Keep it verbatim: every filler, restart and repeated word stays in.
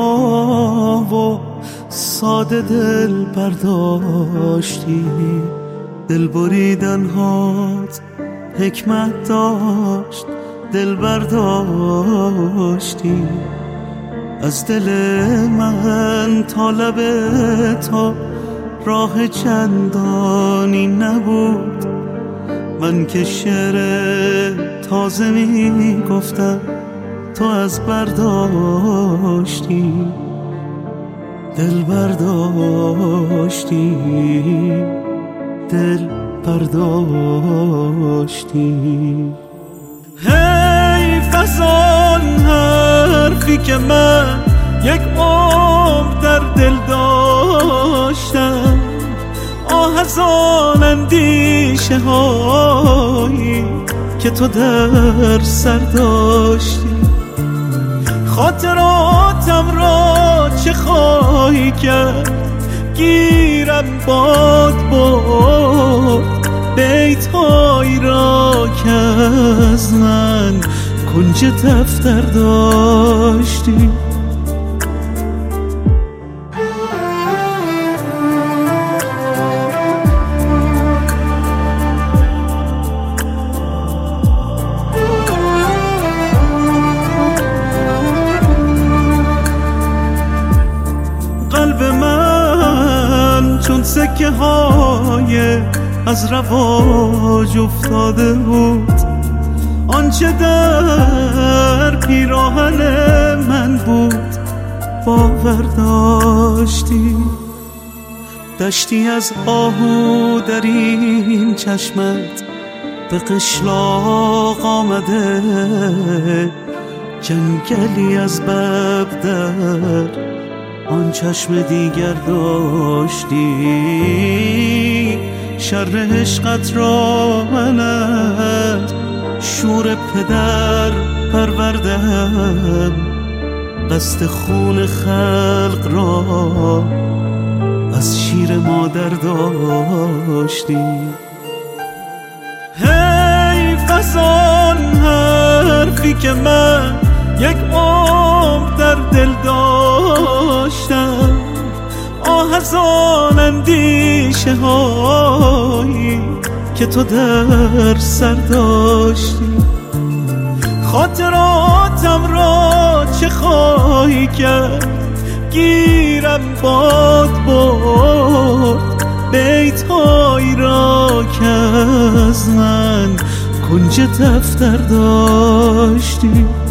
و ساده دل برداشتی، دل بریدن هات حکمت داشت، دل برداشتی از دل من تا لب تو راه چندانی نبود. من که شعر تازه می گفتم تو از برداشتی، دل برداشتی، دل برداشتی. حیف از آن حرفی که من یک عمر در دل داشتم، آه از آن اندیشه هایی که تو در سر داشتی. خاطراتم را چه خواهی کرد، گیرم باد برد بیت‌هایی را که از من کنج دفتر داشتی. قلب من چون سکه های از رواج افتاده بود، آنچه در پیراهن من بود باور داشتی. دشتی از آهو در این چشمت به قشلاق آمده، جنگلی از بب در آن چشم دیگر داشتی. شر عشقت را منت شور پدر پروردم، قصد خون خلق را از شیر مادر داشتی. حیف از آن حرفی که من یک عمر در دل داشتم، آه از آن اندیشه هایی که تو در سر داشتی. خاطراتم را چه خواهی کرد، گیرم باد برد بیت‌هایی را که از من کنج دفتر داشتی.